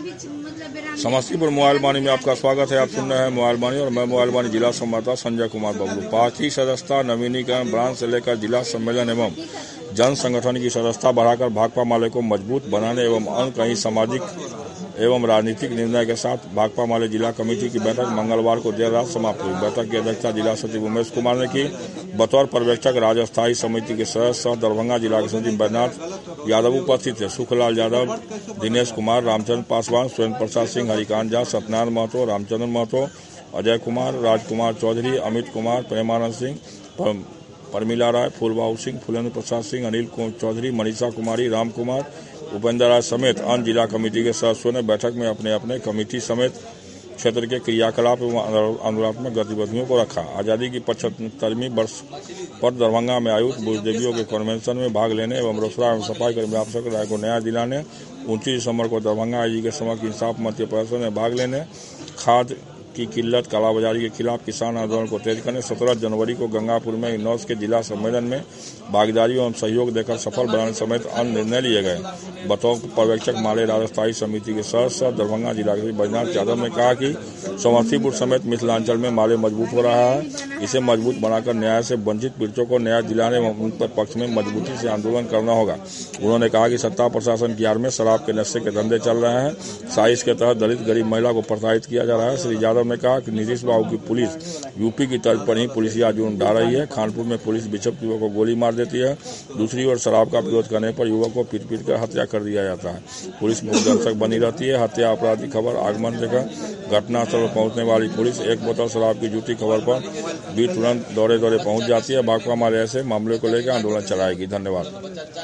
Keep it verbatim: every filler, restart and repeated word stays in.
Samastipur mobile वाणी में आपका स्वागत है। आप सुन रहे हैं मोबाइल वाणी और मैं मोबाइल वाणी जिला संवाददाता संजय कुमार बबलू। पार्टी सदस्यता नवीनीकरण ब्रांच से लेकर जिला सम्मेलन एवं जन संगठन की सदस्यता बढ़ाकर भाकपा माले को मजबूत बनाने एवं अन्य कई सामाजिक एवं राजनीतिक निर्णय के साथ भाकपा माले जिला कमेटी की बैठक मंगलवार को देर रात समाप्त हुई। बैठक की अध्यक्षता जिला सचिव उमेश कुमार ने की। बतौर पर्यवेक्षक राज्य स्थायी समिति के सदस्य दरभंगा जिला के सचिव बैजनाथ यादव उपस्थित थे। सुखलाल यादव, दिनेश कुमार, रामचंद्र पासवान, सुरेंद्र प्रसाद सिंह, हरिकांत झा, सत्यनारायण महतो, रामचंद्र महतो, अजय कुमार, राजकुमार चौधरी, अमित कुमार, प्रेमानंद सिंह, परमिला राय, फूलबाबू सिंह, फुलेंद्र प्रसाद सिंह, अनिल चौधरी, मनीषा कुमारी, राम कुमार, उपेंद्र राय समेत अन्य जिला कमेटी के सदस्यों ने बैठक में अपने अपने कमेटी समेत क्षेत्र के क्रियाकलाप एवं अनुरूपात्मक गतिविधियों को रखा। आजादी की पचहत्तरवीं वर्ष पर दरभंगा में आयोजित बुजदेवियों के कन्वेंशन में भाग लेने एवं रोसड़ा एवं सफाई कर्मी अफसर राय को न्याय दिलाने, उनतीस दिसंबर को दरभंगा आई जी के समक्ष इंसाफ मध्य प्रदर्शन में भाग लेने, खाद की किल्लत कालाबाजारी के खिलाफ किसान आंदोलन को तेज करने, सत्रह जनवरी को गंगापुर में इनॉस के जिला सम्मेलन में भागीदारी एवं सहयोग देकर सफल बनाने समेत अन्य निर्णय लिए गए। बतौर पर्यवेक्षक माले राज्य स्थायी समिति के सदस्य दरभंगा जिला के बैजनाथ यादव ने कहा कि समस्तीपुर समेत मिथिलांचल में माले मजबूत हो रहा है। इसे मजबूत बनाकर न्याय से वंचित पीड़ितों को न्याय दिलाने एवं उन पर पक्ष में मजबूती से आंदोलन करना होगा। उन्होंने कहा कि सत्ता प्रशासन की आड़ में शराब के नशे के धंधे चल रहे हैं। साजिश के तहत दलित गरीब महिला को प्रताड़ित किया जा रहा है। श्री यादव ने कहा कि नीतीश बाबू की पुलिस यूपी की तर्ज पर ही पुलिसिया जुर्म ढा रही है। खानपुर में पुलिस बिछप युवक को गोली मार देती है। दूसरी ओर शराब का विरोध करने पर युवक को पीट पीट कर हत्या कर दिया जाता है। पुलिस मूकदर्शक बनी रहती है। हत्या अपराधी खबर आगमन देकर घटनास्थल पर पहुंचने वाली पुलिस एक बोतल शराब की झूठी खबर पर भी तुरंत दौड़े दौड़े पहुंच जाती है। भाकपा माले ऐसे मामले को लेकर आंदोलन चलाएगी। धन्यवाद।